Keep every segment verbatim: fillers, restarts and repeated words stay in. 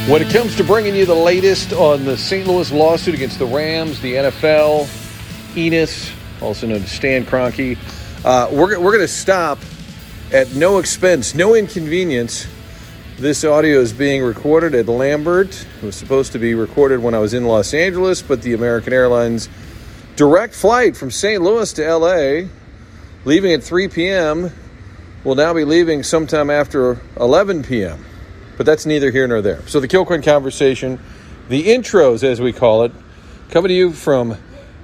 When it comes to bringing you the latest on the Saint Louis lawsuit against the Rams, the N F L, Enos, also known as Stan Kroenke, uh, we're, we're going to stop at no expense, no inconvenience. This audio is being recorded at Lambert. It was supposed to be recorded when I was in Los Angeles, but the American Airlines direct flight from Saint Louis to L A, leaving at three p.m., will now be leaving sometime after eleven p.m., but that's neither here nor there. So the Kilcoyne Conversation, the intros, as we call it, coming to you from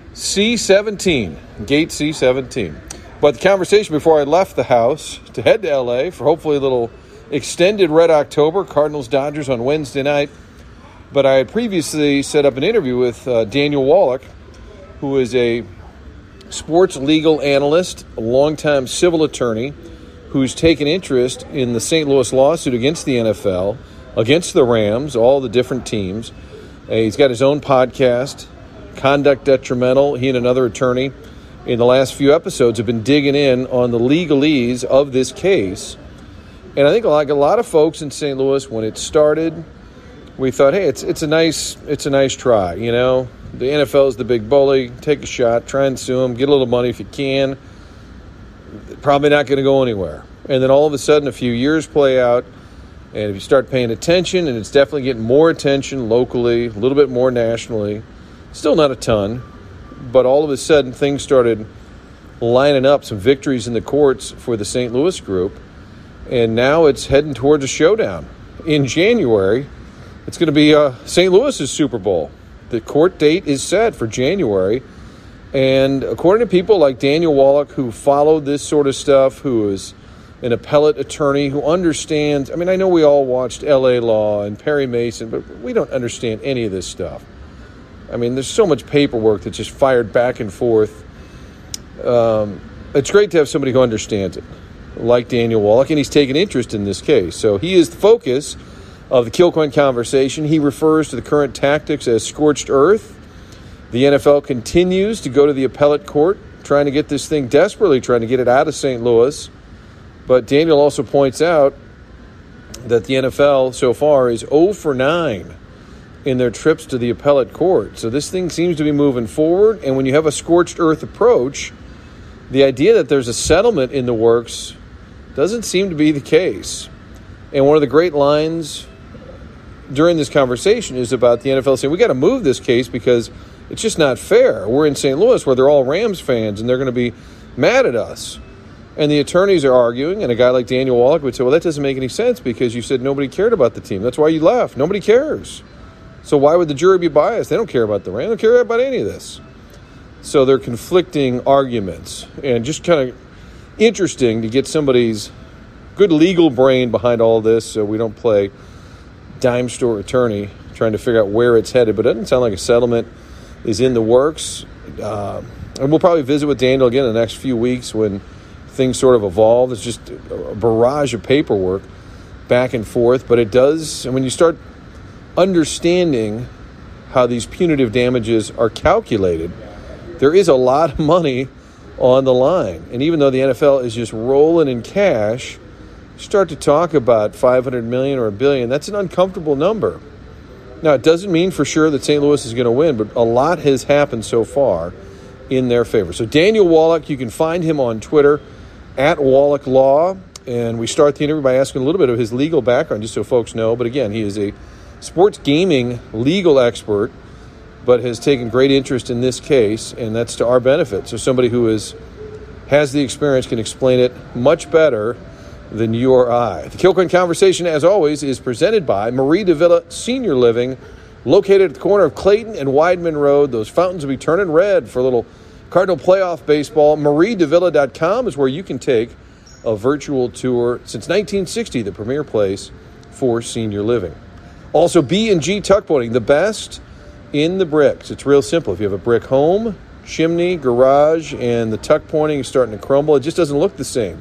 C seventeen, Gate C seventeen. But the conversation before I left the house to head to L A for hopefully a little extended Red October, Cardinals-Dodgers on Wednesday night. But I had previously set up an interview with uh, Daniel Wallach, who is a sports legal analyst, a longtime civil attorney, who's taken interest in the Saint Louis lawsuit against the N F L, against the Rams, all the different teams. Uh, he's got his own podcast, Conduct Detrimental. He and another attorney in the last few episodes have been digging in on the legalese of this case. And I think like a lot of folks in Saint Louis, when it started, we thought, hey, it's it's a nice it's a nice try, you know. The N F L is the big bully. Take a shot, try and sue him, get a little money if you can. Probably not going to go anywhere. And then all of a sudden, a few years play out, and if you start paying attention, and it's definitely getting more attention locally, a little bit more nationally, still not a ton, but all of a sudden things started lining up, some victories in the courts for the Saint Louis group, and now it's heading towards a showdown. In January, it's going to be uh, Saint Louis's Super Bowl. The court date is set for January. And according to people like Daniel Wallach, who followed this sort of stuff, who is an appellate attorney, who understands, I mean, I know we all watched L A Law and Perry Mason, but we don't understand any of this stuff. I mean, there's so much paperwork that's just fired back and forth. Um, it's great to have somebody who understands it, like Daniel Wallach, and he's taken interest in this case. So he is the focus of the Kilcoyne Conversation. He refers to the current tactics as scorched earth. The N F L continues to go to the appellate court, trying to get this thing, desperately trying to get it out of Saint Louis. But Daniel also points out that the N F L so far is zero for nine in their trips to the appellate court. So this thing seems to be moving forward. And when you have a scorched earth approach, the idea that there's a settlement in the works doesn't seem to be the case. And one of the great lines during this conversation is about the N F L saying, we got to move this case because it's just not fair. We're in Saint Louis where they're all Rams fans and they're going to be mad at us. And the attorneys are arguing, and a guy like Daniel Wallach would say, well, that doesn't make any sense because you said nobody cared about the team. That's why you left. Nobody cares. So why would the jury be biased? They don't care about the Rams. They don't care about any of this. So they're conflicting arguments. And just kind of interesting to get somebody's good legal brain behind all this so we don't play dime store attorney trying to figure out where it's headed. But it doesn't sound like a settlement is in the works. Uh, and we'll probably visit with Daniel again in the next few weeks when things sort of evolve. It's just a barrage of paperwork back and forth. But it does, and when you start understanding how these punitive damages are calculated, there is a lot of money on the line. And even though the N F L is just rolling in cash, you start to talk about five hundred million dollars or a billion, that's an uncomfortable number. Now, it doesn't mean for sure that Saint Louis is going to win, but a lot has happened so far in their favor. So Daniel Wallach, you can find him on Twitter, at Wallach Law, and we start the interview by asking a little bit of his legal background, just so folks know. But again, he is a sports gaming legal expert, but has taken great interest in this case, and that's to our benefit. So somebody who is has the experience can explain it much better than you or I. The Kilcoyne Conversation, as always, is presented by Marie de Villa Senior Living, located at the corner of Clayton and Wideman Road. Those fountains will be turning red for a little Cardinal playoff baseball. marie de villa dot com is where you can take a virtual tour. Since nineteen sixty, the premier place for senior living. Also, B and G Tuck Pointing, the best in the bricks. It's real simple. If you have a brick home, chimney, garage, and the tuck pointing is starting to crumble, it just doesn't look the same.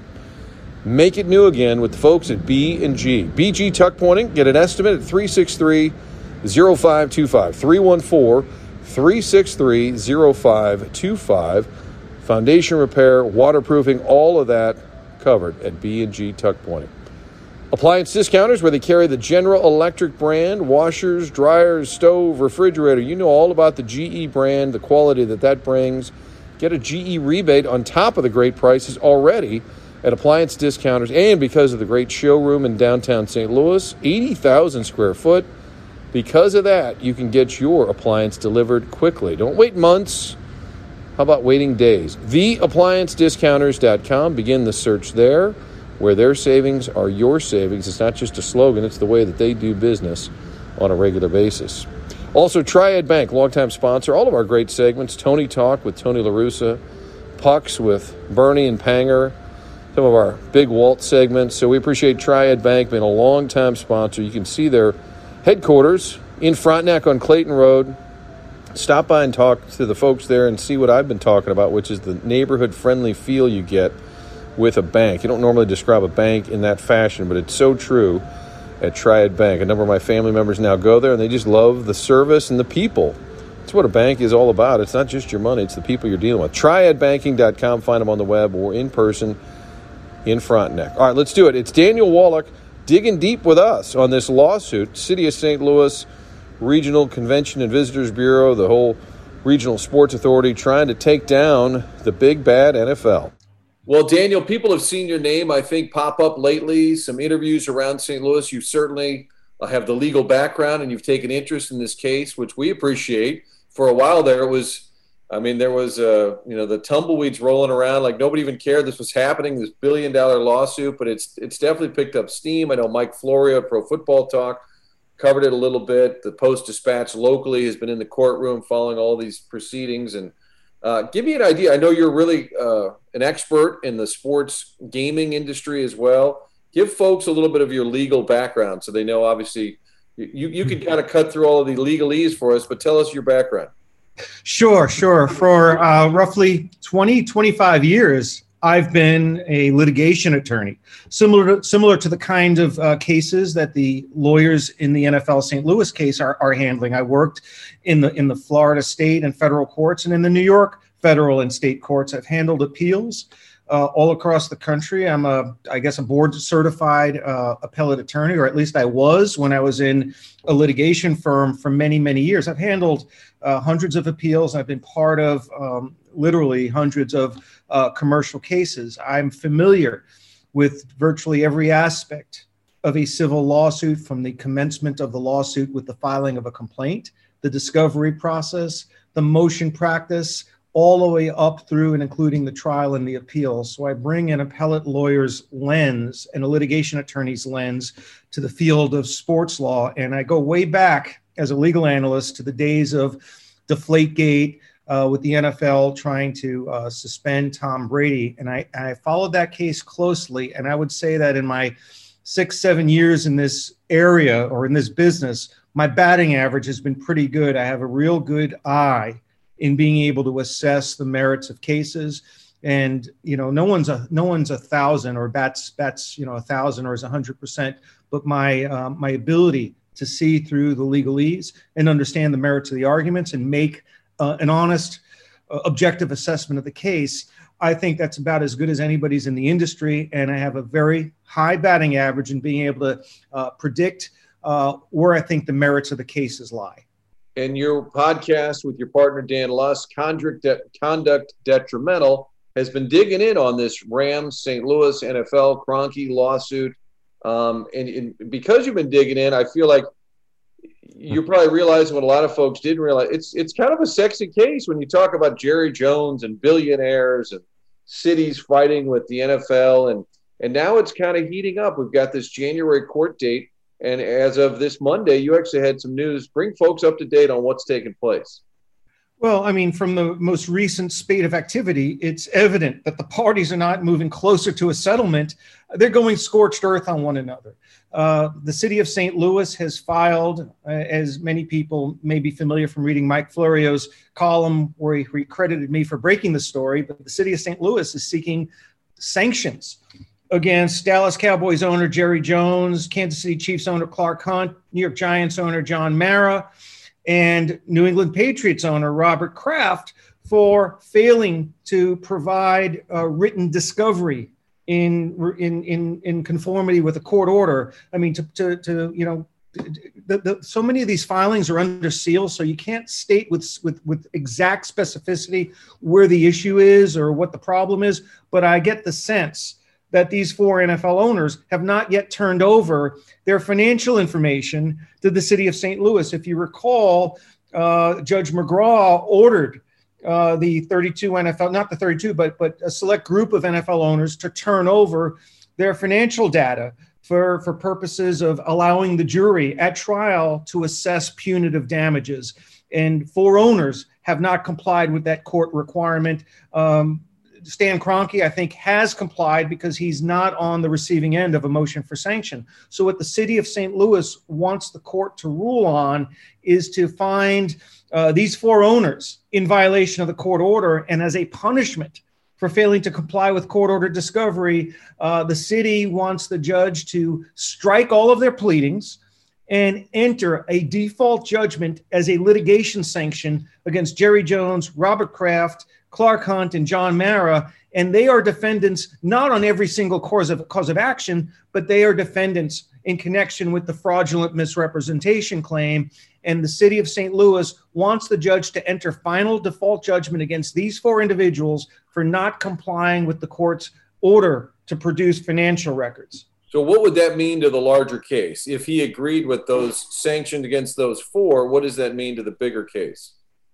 Make it new again with the folks at B and G. B G Tuck Pointing. Get an estimate at three six three, zero five two five. three one four, three six three, zero five two five. Foundation repair, waterproofing, all of that covered at B and G Tuck Pointing. Appliance Discounters, where they carry the General Electric brand, washers, dryers, stove, refrigerator. You know all about the G E brand, the quality that that brings. Get a G E rebate on top of the great prices already at Appliance Discounters. And because of the great showroom in downtown Saint Louis, eighty thousand square foot. Because of that, you can get your appliance delivered quickly. Don't wait months. How about waiting days? the appliance discounters dot com. Begin the search there, where their savings are your savings. It's not just a slogan. It's the way that they do business on a regular basis. Also, Triad Bank, longtime sponsor. All of our great segments. Tony Talk with Tony La Russa. Pucks with Bernie and Panger. Some of our Big Walt segments. So we appreciate Triad Bank being a longtime sponsor. You can see their headquarters in Frontenac on Clayton Road. Stop by and talk to the folks there and see what I've been talking about, which is the neighborhood-friendly feel you get with a bank. You don't normally describe a bank in that fashion, but it's so true at Triad Bank. A number of my family members now go there, and they just love the service and the people. That's what a bank is all about. It's not just your money. It's the people you're dealing with. triad banking dot com. Find them on the web or in person in Frontenac. All right, let's do it. It's Daniel Wallach digging deep with us on this lawsuit. City of Saint Louis Regional Convention and Visitors Bureau, the whole Regional Sports Authority, trying to take down the big bad N F L. Well, Daniel, people have seen your name, I think, pop up lately, some interviews around Saint Louis. You certainly have the legal background, and you've taken interest in this case, which we appreciate. For a while there, it was, I mean, there was, uh, you know, the tumbleweeds rolling around like nobody even cared this was happening, this billion-dollar lawsuit, but it's it's definitely picked up steam. I know Mike Florio at Pro Football Talk covered it a little bit. The Post-Dispatch locally has been in the courtroom following all these proceedings. And uh, give me an idea. I know you're really uh, an expert in the sports gaming industry as well. Give folks a little bit of your legal background so they know, obviously, you, you can kind of cut through all of the legalese for us, but tell us your background. Sure, sure. For uh, roughly twenty, twenty-five years, I've been a litigation attorney, similar to, similar to the kind of uh, cases that the lawyers in the N F L Saint Louis case are, are handling. I worked in the in the Florida state and federal courts, and in the New York federal and state courts. I've handled appeals uh, all across the country. I'm a, I guess, a board certified uh, appellate attorney, or at least I was when I was in a litigation firm for many, many years. I've handled uh, hundreds of appeals. I've been part of um, literally hundreds of uh, commercial cases. I'm familiar with virtually every aspect of a civil lawsuit, from the commencement of the lawsuit with the filing of a complaint, the discovery process, the motion practice, all the way up through and including the trial and the appeal. So I bring an appellate lawyer's lens and a litigation attorney's lens to the field of sports law. And I go way back as a legal analyst to the days of Deflategate, Uh, with the N F L trying to uh, suspend Tom Brady. And I, I followed that case closely. And I would say that in my six, seven years in this area or in this business, my batting average has been pretty good. I have a real good eye in being able to assess the merits of cases. And, you know, no one's a, no one's a thousand or bats, bats, you know, a thousand or is a hundred percent, but my, um, my ability to see through the legalese and understand the merits of the arguments and make Uh, an honest, uh, objective assessment of the case, I think that's about as good as anybody's in the industry. And I have a very high batting average in being able to uh, predict uh, where I think the merits of the cases lie. And your podcast with your partner, Dan Lusk, Conduct, De- Conduct Detrimental, has been digging in on this Rams Saint Louis N F L Kroenke lawsuit. Um, and, and because you've been digging in, I feel like you're probably realizing what a lot of folks didn't realize. It's it's kind of a sexy case when you talk about Jerry Jones and billionaires and cities fighting with the N F L. And, and now it's kind of heating up. We've got this January court date. And as of this Monday, you actually had some news. Bring folks up to date on what's taking place. Well, I mean, from the most recent spate of activity, it's evident that the parties are not moving closer to a settlement. They're going scorched earth on one another. Uh, the city of Saint Louis has filed, uh, as many people may be familiar from reading Mike Florio's column where he, he credited me for breaking the story, but the city of Saint Louis is seeking sanctions against Dallas Cowboys owner Jerry Jones, Kansas City Chiefs owner Clark Hunt, New York Giants owner John Mara, and New England Patriots owner Robert Kraft for failing to provide uh, written discovery in in in in conformity with a court order. I mean, to to, to you know, the, the, so many of these filings are under seal, so you can't state with with with exact specificity where the issue is or what the problem is. But I get the sense that these four N F L owners have not yet turned over their financial information to the city of Saint Louis. If you recall, uh, Judge McGraw ordered Uh, the thirty-two N F L, not the thirty-two, but but a select group of N F L owners to turn over their financial data for, for purposes of allowing the jury at trial to assess punitive damages. And four owners have not complied with that court requirement. Um, Stan Kroenke, I think, has complied because he's not on the receiving end of a motion for sanction. So what the city of Saint Louis wants the court to rule on is to find uh, these four owners in violation of the court order, and as a punishment for failing to comply with court order discovery, uh, the city wants the judge to strike all of their pleadings and enter a default judgment as a litigation sanction against Jerry Jones, Robert Kraft, Clark Hunt, and John Mara. And they are defendants not on every single cause of, cause of action, but they are defendants in connection with the fraudulent misrepresentation claim. And the city of Saint Louis wants the judge to enter final default judgment against these four individuals for not complying with the court's order to produce financial records. So what would that mean to the larger case? If he agreed with those sanctioned against those four, what does that mean to the bigger case?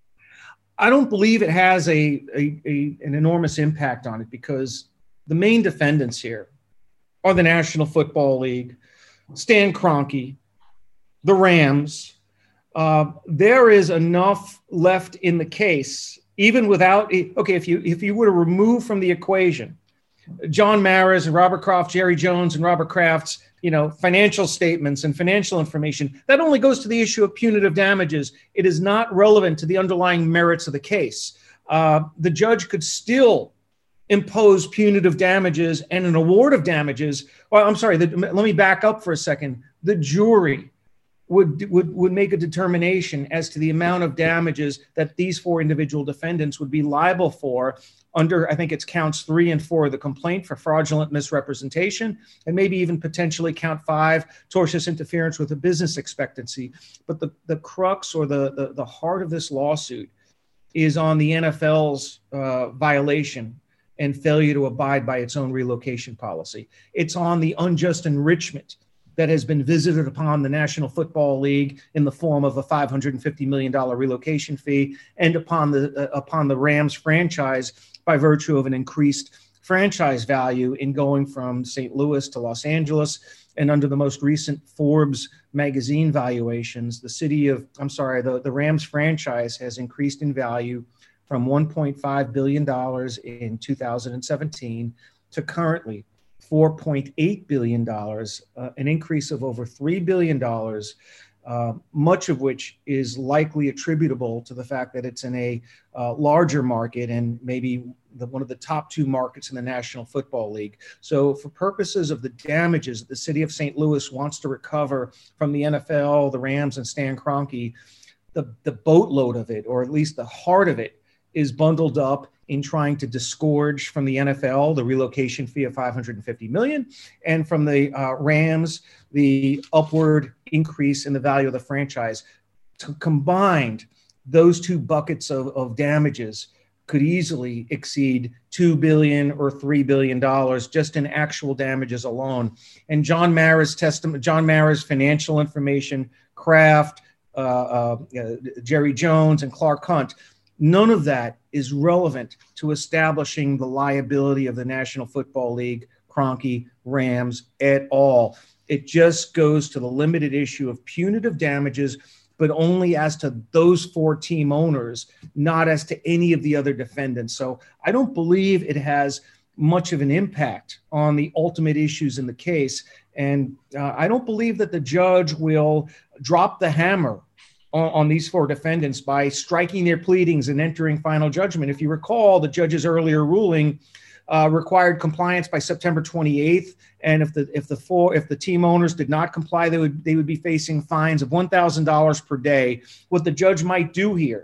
I don't believe it has a, a, a an enormous impact on it, because the main defendants here are the National Football League, Stan Kroenke, the Rams. Uh, there is enough left in the case, even without – okay, if you if you were to remove from the equation John Mara's and Robert Kraft, Jerry Jones and Robert Kraft's, you know, financial statements and financial information, that only goes to the issue of punitive damages. It is not relevant to the underlying merits of the case. Uh, the judge could still impose punitive damages and an award of damages. Well, I'm sorry, the, let me back up for a second. The jury would, would, would make a determination as to the amount of damages that these four individual defendants would be liable for under, I think it's counts three and four of the complaint for fraudulent misrepresentation, and maybe even potentially count five, tortious interference with a business expectancy. But the, the crux or the, the, the heart of this lawsuit is on the N F L's uh, violation and failure to abide by its own relocation policy. It's on the unjust enrichment that has been visited upon the National Football League in the form of a five hundred fifty million dollars relocation fee, and upon the uh, upon the Rams franchise by virtue of an increased franchise value in going from Saint Louis to Los Angeles. And under the most recent Forbes magazine valuations, the city of, I'm sorry, the, the Rams franchise has increased in value from one point five billion dollars in two thousand seventeen to currently four point eight billion dollars, uh, an increase of over three billion dollars, uh, much of which is likely attributable to the fact that it's in a uh, larger market and maybe the, one of the top two markets in the National Football League. So for purposes of the damages that the city of Saint Louis wants to recover from the N F L, the Rams, and Stan Kroenke, the, the boatload of it, or at least the heart of it, is bundled up in trying to disgorge from the N F L the relocation fee of five hundred fifty million dollars, and from the uh, Rams the upward increase in the value of the franchise. To combined, those two buckets of, of damages could easily exceed two billion dollars or three billion dollars just in actual damages alone. And John Mara's testament, John Mara's financial information, Kraft, uh, uh, uh, Jerry Jones, and Clark Hunt, none of that is relevant to establishing the liability of the National Football League, Kroenke, Rams at all. It just goes to the limited issue of punitive damages, but only as to those four team owners, not as to any of the other defendants. So I don't believe it has much of an impact on the ultimate issues in the case. And uh, I don't believe that the judge will drop the hammer on these four defendants by striking their pleadings and entering final judgment. If you recall, the judge's earlier ruling uh, required compliance by September twenty-eighth, and if the if the four if the team owners did not comply, they would they would be facing fines of one thousand dollars per day. What the judge might do here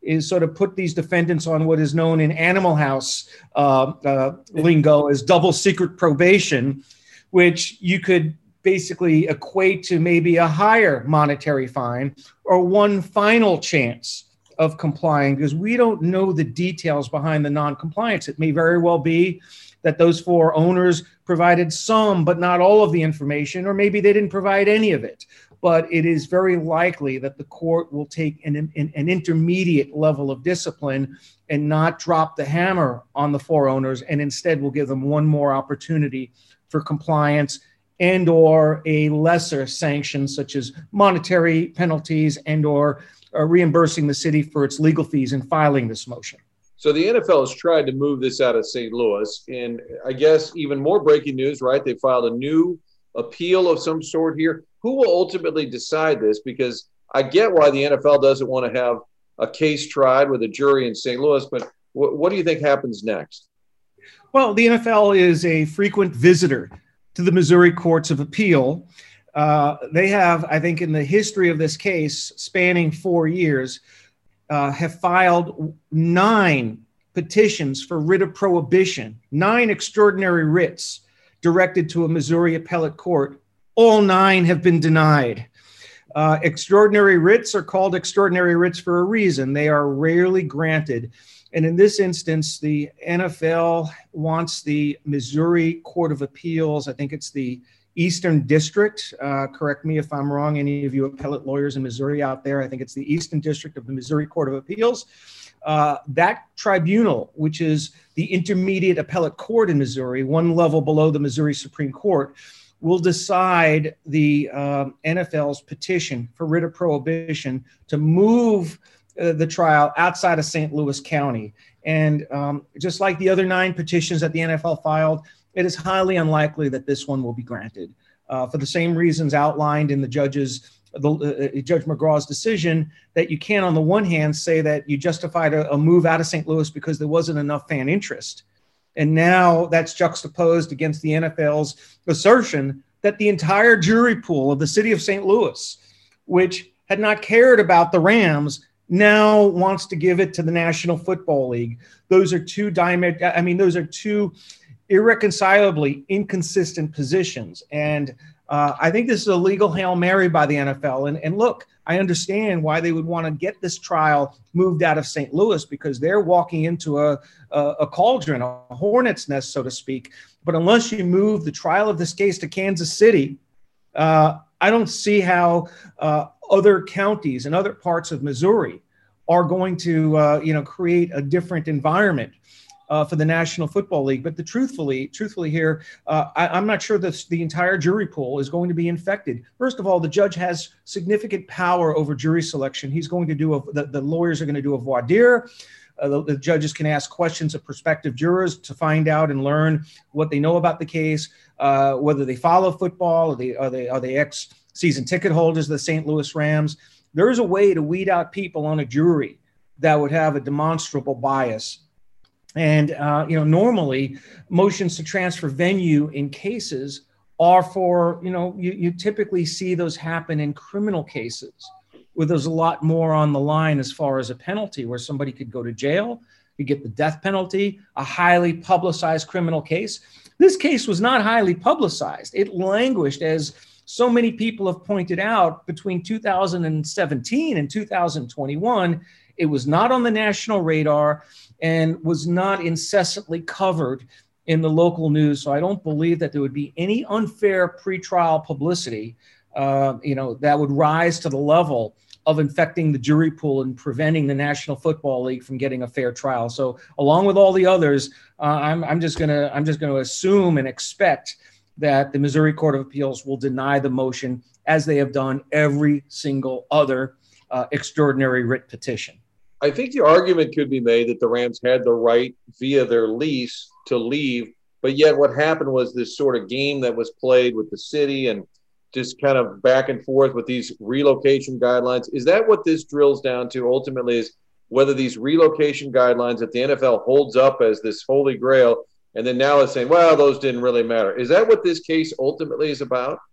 is sort of put these defendants on what is known in Animal House uh, uh, lingo as double secret probation, which you could basically equate to maybe a higher monetary fine or one final chance of complying, because we don't know the details behind the non-compliance. It may very well be that those four owners provided some, but not all of the information, or maybe they didn't provide any of it. But it is very likely that the court will take an, an, an intermediate level of discipline and not drop the hammer on the four owners, and instead will give them one more opportunity for compliance and or a lesser sanction, such as monetary penalties and or uh, reimbursing the city for its legal fees in filing this motion. So the N F L has tried to move this out of Saint Louis, and I guess even more breaking news, right? They filed a new appeal of some sort here. Who will ultimately decide this? Because I get why the N F L doesn't want to have a case tried with a jury in Saint Louis, but wh- what do you think happens next? Well, the N F L is a frequent visitor to the Missouri Courts of Appeal. Uh, they have, I think, in the history of this case, spanning four years, uh, have filed nine petitions for writ of prohibition, nine extraordinary writs directed to a Missouri appellate court. All nine have been denied. Uh, extraordinary writs are called extraordinary writs for a reason. They are rarely granted. And in this instance, the N F L wants the Missouri Court of Appeals, I think it's the Eastern District, uh, correct me if I'm wrong, any of you appellate lawyers in Missouri out there, I think it's the Eastern District of the Missouri Court of Appeals. Uh, that tribunal, which is the intermediate appellate court in Missouri, one level below the Missouri Supreme Court, will decide the uh, N F L's petition for writ of prohibition to move uh, the trial outside of Saint Louis County. And um, just like the other nine petitions that the N F L filed, it is highly unlikely that this one will be granted uh, for the same reasons outlined in the judge's, the, uh, Judge McGraw's decision, that you can't, on the one hand, say that you justified a, a move out of Saint Louis because there wasn't enough fan interest. And now that's juxtaposed against the N F L's assertion that the entire jury pool of the city of Saint Louis, which had not cared about the Rams, now wants to give it to the National Football League. Those are two diamet- I mean, those are two irreconcilably inconsistent positions. And uh, I think this is a legal Hail Mary by the N F L. And, and look, I understand why they would want to get this trial moved out of Saint Louis, because they're walking into a, a, a cauldron, a hornet's nest, so to speak. But unless you move the trial of this case to Kansas City, uh, I don't see how uh, other counties and other parts of Missouri are going to, uh, you know, create a different environment Uh, for the National Football League. But the truthfully, truthfully here, uh, I, I'm not sure that the entire jury pool is going to be infected. First of all, the judge has significant power over jury selection. He's going to do, a, the, the lawyers are going to do a voir dire. Uh, the, the judges can ask questions of prospective jurors to find out and learn what they know about the case, uh, whether they follow football, or they, are they, are they ex-season ticket holders of the Saint Louis Rams. There is a way to weed out people on a jury that would have a demonstrable bias. And, uh, you know, normally motions to transfer venue in cases are for, you know, you, you typically see those happen in criminal cases where there's a lot more on the line as far as a penalty, where somebody could go to jail, you get the death penalty, a highly publicized criminal case. This case was not highly publicized. It languished, as so many people have pointed out, between two thousand seventeen and two thousand twenty-one. It was not on the national radar and was not incessantly covered in the local news. So I don't believe that there would be any unfair pretrial publicity, uh, you know, that would rise to the level of infecting the jury pool and preventing the National Football League from getting a fair trial. So along with all the others, uh, I'm, I'm just gonna I'm just gonna assume and expect that the Missouri Court of Appeals will deny the motion, as they have done every single other uh, extraordinary writ petition. I think the argument could be made that the Rams had the right via their lease to leave, but yet what happened was this sort of game that was played with the city and just kind of back and forth with these relocation guidelines. Is that what this drills down to ultimately, is whether these relocation guidelines that the N F L holds up as this holy grail, and then now is saying, well, those didn't really matter? Is that what this case ultimately is about?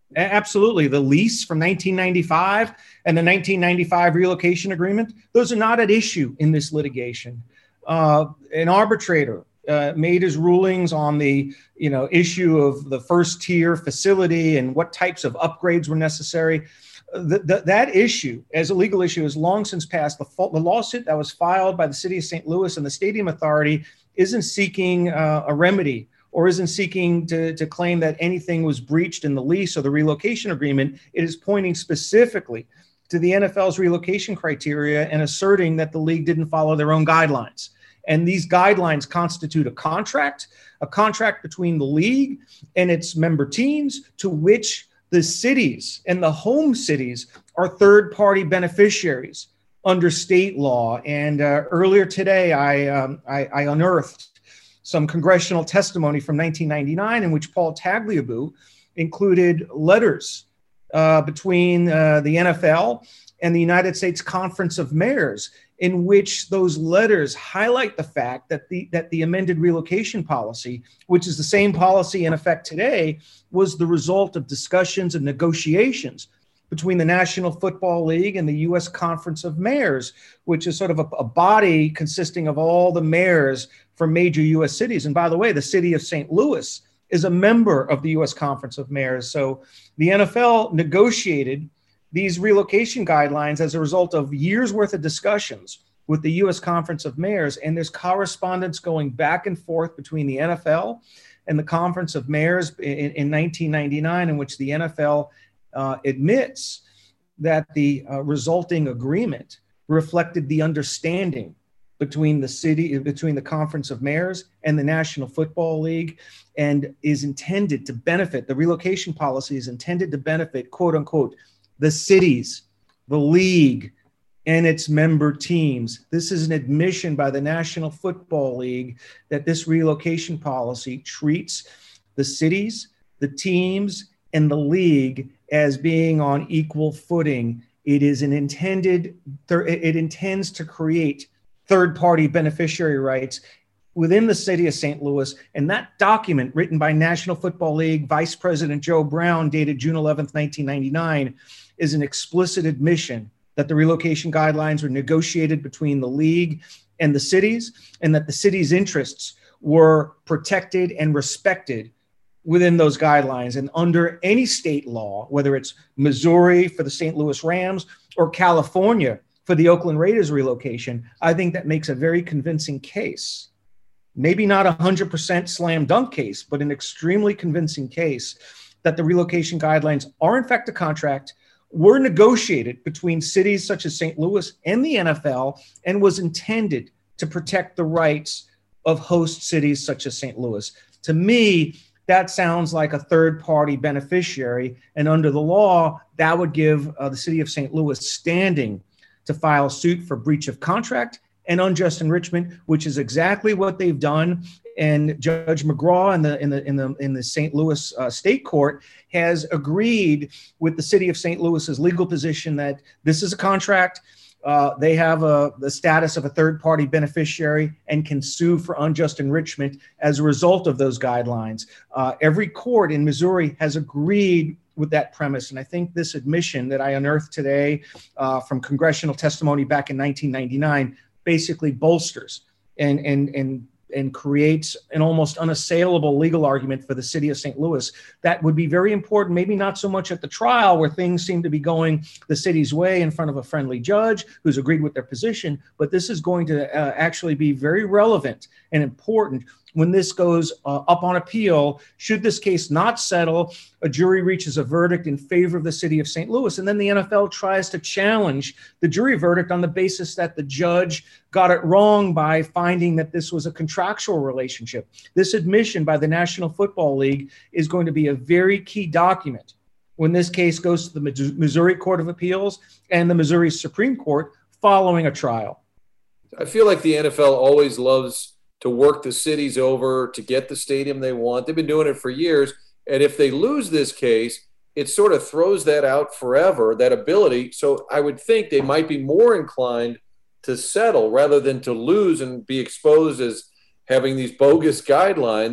Absolutely. The lease from nineteen ninety-five and the nineteen ninety-five relocation agreement, those are not at issue in this litigation. Uh, an arbitrator uh, made his rulings on the you know, issue of the first tier facility and what types of upgrades were necessary. The, the, that issue, as a legal issue, has long since passed. The, the lawsuit that was filed by the city of Saint Louis and the Stadium Authority isn't seeking uh, a remedy or isn't seeking to, to claim that anything was breached in the lease or the relocation agreement. It is pointing specifically to the N F L's relocation criteria and asserting that the league didn't follow their own guidelines. And these guidelines constitute a contract, a contract between the league and its member teams, to which the cities and the home cities are third-party beneficiaries under state law. And uh, earlier today, I, um, I, I unearthed some congressional testimony from nineteen ninety-nine in which Paul Tagliabue included letters uh, between uh, the N F L and the United States Conference of Mayors, in which those letters highlight the fact that the that the amended relocation policy, which is the same policy in effect today, was the result of discussions and negotiations between the National Football League and the U S Conference of Mayors, which is sort of a, a body consisting of all the mayors from major U S cities. And by the way, the city of Saint Louis is a member of the U S Conference of Mayors. So the N F L negotiated these relocation guidelines as a result of years worth of discussions with the U S Conference of Mayors. And there's correspondence going back and forth between the N F L and the Conference of Mayors in, in nineteen ninety-nine, in which the N F L uh, admits that the uh, resulting agreement reflected the understanding between the city, between the Conference of Mayors and the National Football League, and is intended to benefit, the relocation policy is intended to benefit, quote unquote, the cities, the league, and its member teams. This is an admission by the National Football League that this relocation policy treats the cities, the teams, and the league as being on equal footing. It is an intended, it intends to create third-party beneficiary rights within the city of Saint Louis. And that document, written by National Football League Vice President Joe Brown, dated June eleventh, nineteen ninety-nine, is an explicit admission that the relocation guidelines were negotiated between the league and the cities, and that the city's interests were protected and respected within those guidelines. And under any state law, whether it's Missouri for the Saint Louis Rams or California for the Oakland Raiders relocation, I think that makes a very convincing case. Maybe not a one hundred percent slam dunk case, but an extremely convincing case that the relocation guidelines are in fact a contract, were negotiated between cities such as Saint Louis and the N F L, and was intended to protect the rights of host cities such as Saint Louis. To me, that sounds like a third-party beneficiary, and under the law, that would give uh, the city of Saint Louis standing to file suit for breach of contract and unjust enrichment, which is exactly what they've done. And Judge McGraw in the in the in the in the Saint Louis uh, State Court has agreed with the city of Saint Louis's legal position that this is a contract. Uh, they have a, the status of a third-party beneficiary and can sue for unjust enrichment as a result of those guidelines. Uh, every court in Missouri has agreed with that premise. And I think this admission that I unearthed today uh, from congressional testimony back in nineteen ninety-nine basically bolsters and, and, and, and creates an almost unassailable legal argument for the city of Saint Louis that would be very important, maybe not so much at the trial where things seem to be going the city's way in front of a friendly judge who's agreed with their position, but this is going to uh, actually be very relevant and important when this goes uh, up on appeal. Should this case not settle, a jury reaches a verdict in favor of the city of Saint Louis, and then the N F L tries to challenge the jury verdict on the basis that the judge got it wrong by finding that this was a contractual relationship. This admission by the National Football League is going to be a very key document when this case goes to the Missouri Court of Appeals and the Missouri Supreme Court following a trial. I feel like the N F L always loves to work the cities over to get the stadium they want. They've been doing it for years. And if they lose this case, it sort of throws that out forever, that ability. So I would think they might be more inclined to settle rather than to lose and be exposed as having these bogus guidelines.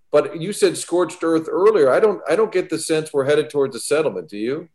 But you said scorched earth earlier. I don't I don't get the sense we're headed towards a settlement. Do you?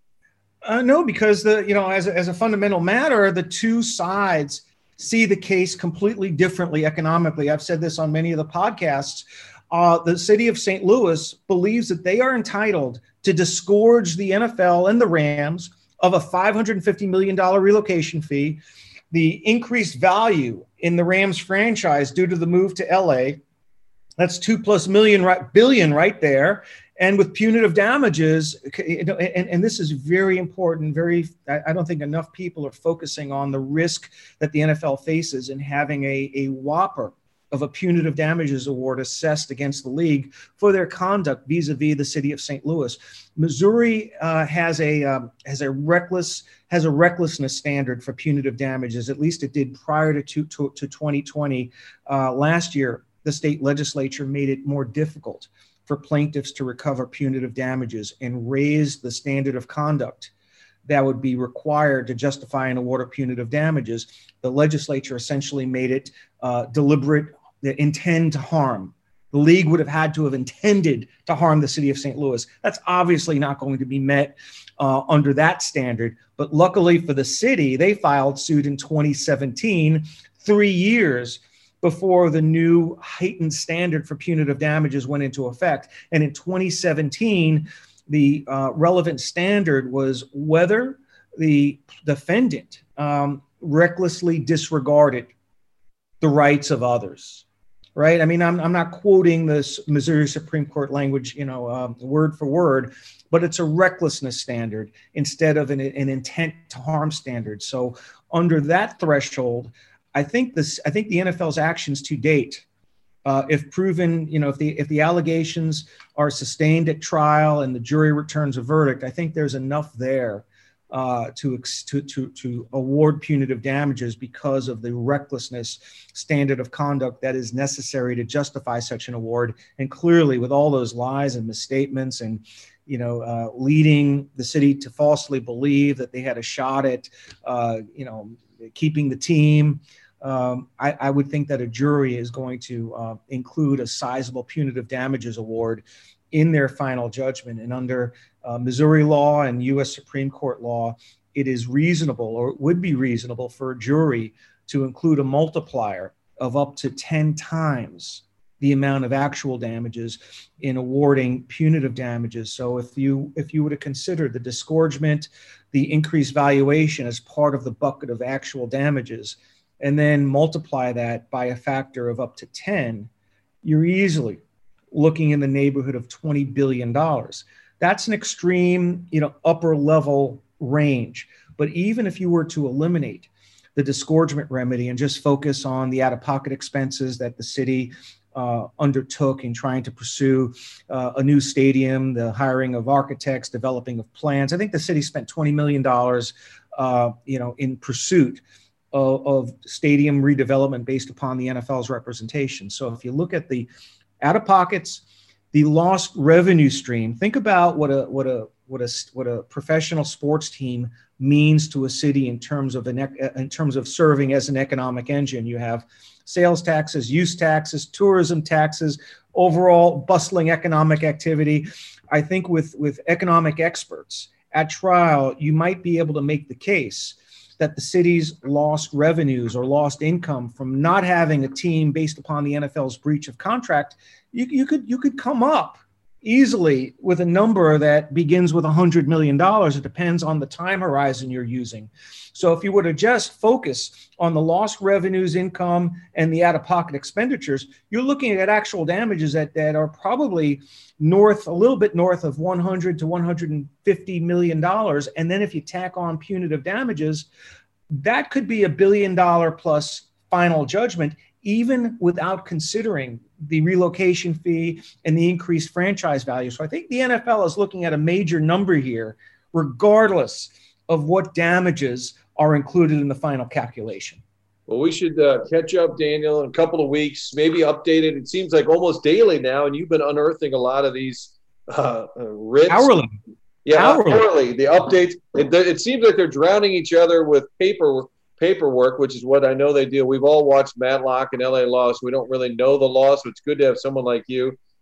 Uh, no, because the you know as a, as a fundamental matter, the two sides see the case completely differently economically. I've said this on many of the podcasts. Uh, the city of Saint Louis believes that they are entitled to disgorge the N F L and the Rams of a five hundred fifty million dollars relocation fee, the increased value in the Rams franchise due to the move to L A. That's two plus million right, billion right there. And with punitive damages, and, and this is very important, very, I don't think enough people are focusing on the risk that the N F L faces in having a, a whopper of a punitive damages award assessed against the league for their conduct vis-a-vis the city of Saint Louis. Missouri uh, has a um, has a reckless has a recklessness standard for punitive damages. At least it did prior to to, to, to twenty twenty. Uh, last year, the state legislature made it more difficult for plaintiffs to recover punitive damages and raised the standard of conduct that would be required to justify an award of punitive damages. The legislature essentially made it uh, deliberate intent to harm. The league would have had to have intended to harm the city of Saint Louis. That's obviously not going to be met uh, under that standard. But luckily for the city, they filed suit in twenty seventeen, three years before the new heightened standard for punitive damages went into effect. And in twenty seventeen, the uh, relevant standard was whether the defendant um, recklessly disregarded the rights of others, right? I mean, I'm, I'm not quoting this Missouri Supreme Court language, you know, um, word for word, but it's a recklessness standard instead of an, an intent to harm standard. So under that threshold, I think this, I think the N F L's actions to date, uh, if proven, you know, if the if the allegations are sustained at trial and the jury returns a verdict, I think there's enough there uh, to, to to to award punitive damages because of the recklessness standard of conduct that is necessary to justify such an award. And clearly, with all those lies and misstatements and you know, uh, leading the city to falsely believe that they had a shot at, uh, you know, keeping the team. Um, I, I would think that a jury is going to uh, include a sizable punitive damages award in their final judgment. And under uh, Missouri law and U S Supreme Court law, it is reasonable, or it would be reasonable, for a jury to include a multiplier of up to ten times the amount of actual damages in awarding punitive damages. So if you if you were to consider the disgorgement, the increased valuation as part of the bucket of actual damages, and then multiply that by a factor of up to ten, you're easily looking in the neighborhood of twenty billion dollars. That's an extreme, you know, upper level range. But even if you were to eliminate the disgorgement remedy and just focus on the out-of-pocket expenses that the city uh, undertook in trying to pursue uh, a new stadium, the hiring of architects, developing of plans, I think the city spent twenty million dollars, uh, you know, in pursuit of, of stadium redevelopment based upon the N F L's representation. So if you look at the out-of-pockets, the lost revenue stream, think about what a what a what a what a professional sports team means to a city in terms of an in terms of serving as an economic engine. You have sales taxes, use taxes, tourism taxes, overall bustling economic activity. I think with with economic experts at trial, you might be able to make the case that the city's lost revenues or lost income from not having a team based upon the N F L's breach of contract, you, you could you could come up easily with a number that begins with one hundred million dollars. It depends on the time horizon you're using. So if you were to just focus on the lost revenues, income, and the out-of-pocket expenditures, you're looking at actual damages that, that are probably north, a little bit north of one hundred to one hundred fifty million dollars. And then if you tack on punitive damages, that could be a billion dollar plus final judgment, even without considering the relocation fee and the increased franchise value. So I think the N F L is looking at a major number here, regardless of what damages are included in the final calculation. Well, we should uh, catch up, Daniel, in a couple of weeks, maybe update it. It seems like almost daily now, and you've been unearthing a lot of these uh, writs. Hourly. Yeah, hourly. hourly. The updates. It, it seems like they're drowning each other with paper paperwork, which is what I know they do. We've all watched Matlock and L A Law, so we don't really know the law, so it's good to have someone like you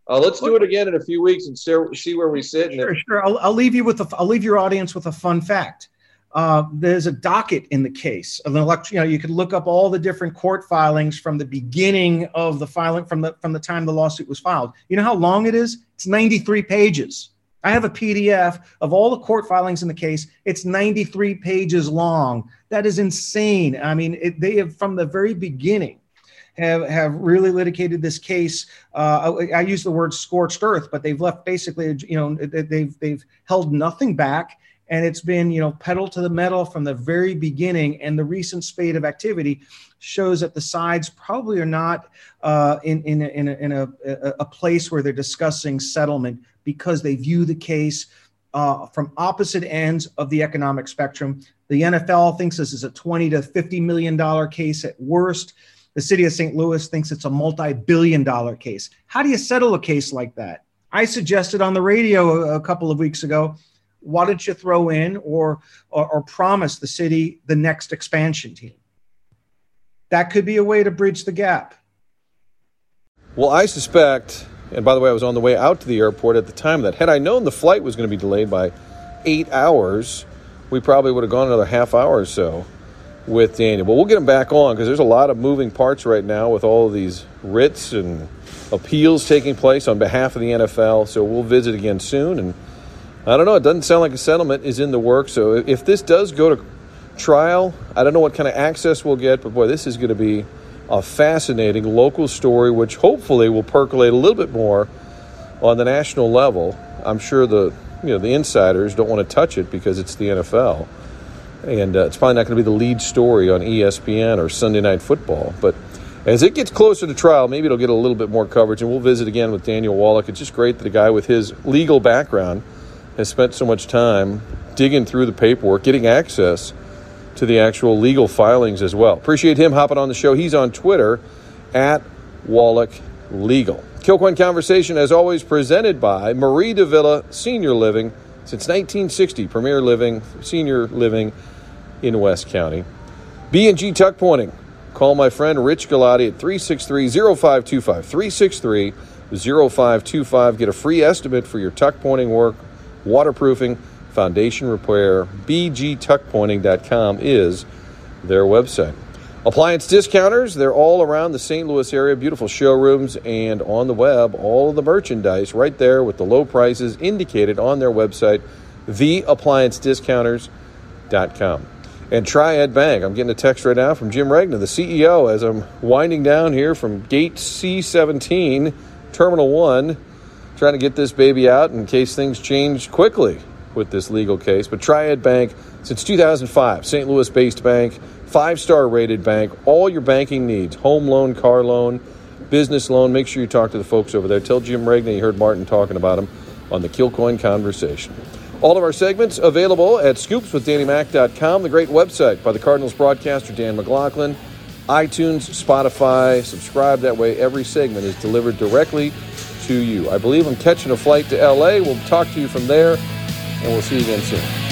Uh, let's do it again in a few weeks and see where we sit. Sure, and sure. I'll, I'll leave you with a, I'll leave your audience with a fun fact. Uh, there's a docket in the case. An elect, you know, you could look up all the different court filings from the beginning of the filing, from the from the time the lawsuit was filed. You know how long it is? It's ninety-three pages. I have a P D F of all the court filings in the case. It's ninety-three pages long. That is insane. I mean, it, they have, from the very beginning, have have really litigated this case. Uh, I, I use the word scorched earth, but they've left basically, you know, they've they've held nothing back, and it's been, you know, pedal to the metal from the very beginning. And the recent spate of activity shows that the sides probably are not uh, in in a, in, a, in a, a place where they're discussing settlement, because they view the case uh, from opposite ends of the economic spectrum. The N F L thinks this is a twenty to fifty million dollar case at worst. The city of Saint Louis thinks it's a multi-billion dollar case. How do you settle a case like that? I suggested on the radio a, a couple of weeks ago, why don't you throw in or, or, or promise the city the next expansion team? That could be a way to bridge the gap. Well, I suspect, and by the way, I was on the way out to the airport at the time that had I known the flight was going to be delayed by eight hours, we probably would have gone another half hour or so with Daniel. But we'll get him back on, because there's a lot of moving parts right now with all of these writs and appeals taking place on behalf of the N F L. So we'll visit again soon. And I don't know, it doesn't sound like a settlement is in the works. So if this does go to trial, I don't know what kind of access we'll get, but boy, this is going to be a fascinating local story, which hopefully will percolate a little bit more on the national level. I'm sure the you know the insiders don't want to touch it because it's the N F L, and uh, it's probably not going to be the lead story on E S P N or Sunday Night Football. But as it gets closer to trial, maybe it'll get a little bit more coverage, and we'll visit again with Daniel Wallach. It's just great that a guy with his legal background has spent so much time digging through the paperwork, getting access to the actual legal filings as well. Appreciate him hopping on the show. He's on Twitter at Wallach Legal. Kilcoyne Conversation, as always, presented by Marie de Villa Senior Living. Since nineteen sixty, premier living, senior living in West County. B and G Tuck Pointing. Call my friend Rich Galati at three six three, zero five two five, three six three, zero five two five. Get a free estimate for your tuck pointing work, waterproofing, foundation repair. b g tuck pointing dot com is their website. Appliance discounters, they're all around the Saint Louis area. Beautiful showrooms, and on the web, all of the merchandise right there with the low prices indicated on their website, the appliance discounters dot com. And Triad Bank, I'm getting a text right now from Jim Regna, the C E O, as I'm winding down here from gate C seventeen, Terminal one, trying to get this baby out in case things change quickly with this legal case. But Triad Bank, since two thousand five, Saint Louis-based bank, five-star rated bank, all your banking needs, home loan, car loan, business loan. Make sure you talk to the folks over there. Tell Jim Regna you heard Martin talking about him on the Kilcoyne Conversation. All of our segments available at scoops with danny mac dot com, the great website by the Cardinals broadcaster Dan McLaughlin, iTunes, Spotify. Subscribe. That way every segment is delivered directly to you. I believe I'm catching a flight to L A. We'll talk to you from there, and we'll see you again soon.